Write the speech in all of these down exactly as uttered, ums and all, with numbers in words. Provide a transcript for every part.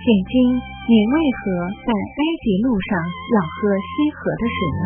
现今你为何在埃及路上要喝西河的水呢？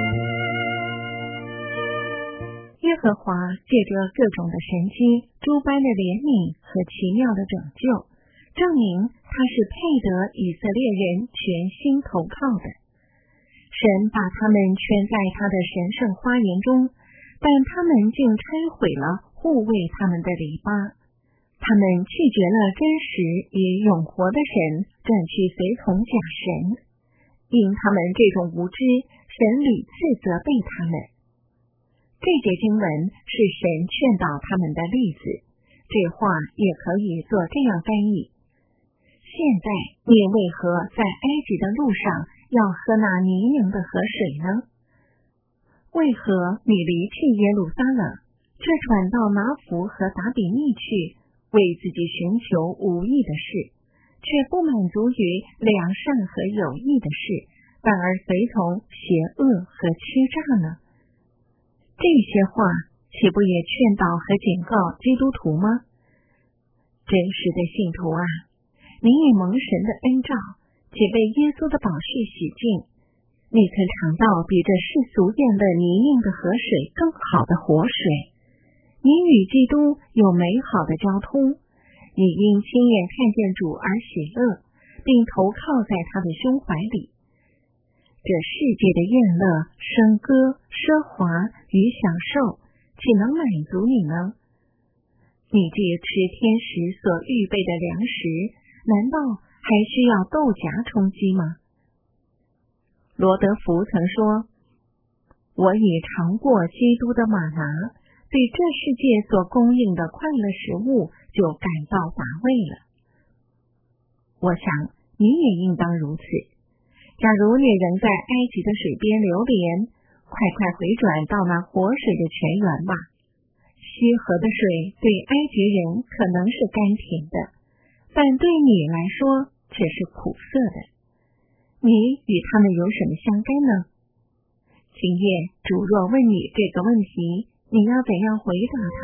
耶和华借着各种的神迹、诸般的怜悯和奇妙的拯救，证明他是配得以色列人全心投靠的。神把他们圈在他的神圣花园中，但他们竟拆毁了护卫他们的篱笆。他们拒绝了真实也永活的神，转去随从假神。因他们这种无知，神屡次责备他们。这节经文是神劝导他们的例子，这话也可以做这样翻译：现在你为何在埃及的路上要喝那泥泞的河水呢？为何你离弃耶路撒冷，却转到拿弗和达比尼去，为自己寻求无益的事，却不满足于良善和有益的事，反而随从邪恶和欺诈呢？这些话岂不也劝导和警告基督徒吗？真实的信徒啊，你也蒙神的恩召，且被耶稣的宝血洗净，你曾尝到比这世俗艳的泥泞的河水更好的活水。你与基督有美好的交通，你因亲眼看见主而喜乐，并投靠在他的胸怀里。这世界的宴乐、笙歌、奢华与享受，岂能满足你呢？你借吃天时所预备的粮食，难道还需要豆荚充饥吗？罗德福曾说：我已尝过基督的玛拿，对这世界所供应的快乐食物就感到乏味了。我想你也应当如此。假如你仍在埃及的水边流连，快快回转到那活水的泉源吧。西河的水对埃及人可能是甘甜的，但对你来说却是苦涩的。你与他们有什么相干呢？今夜主若问你这个问题，你要怎样回答他？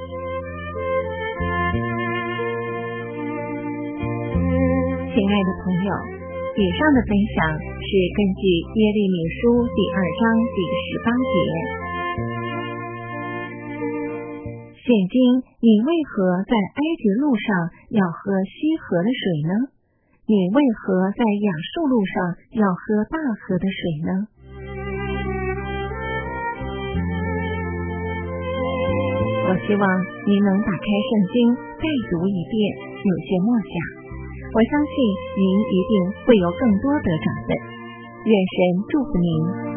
亲爱的朋友，以上的分享是根据耶利米书第二章第十八节。现今你为何在埃及路上要喝西河的水呢？你为何在亚述路上要喝大河的水呢？我希望您能打开圣经再读一遍，有些默想。我相信您一定会有更多得着的。愿神祝福您。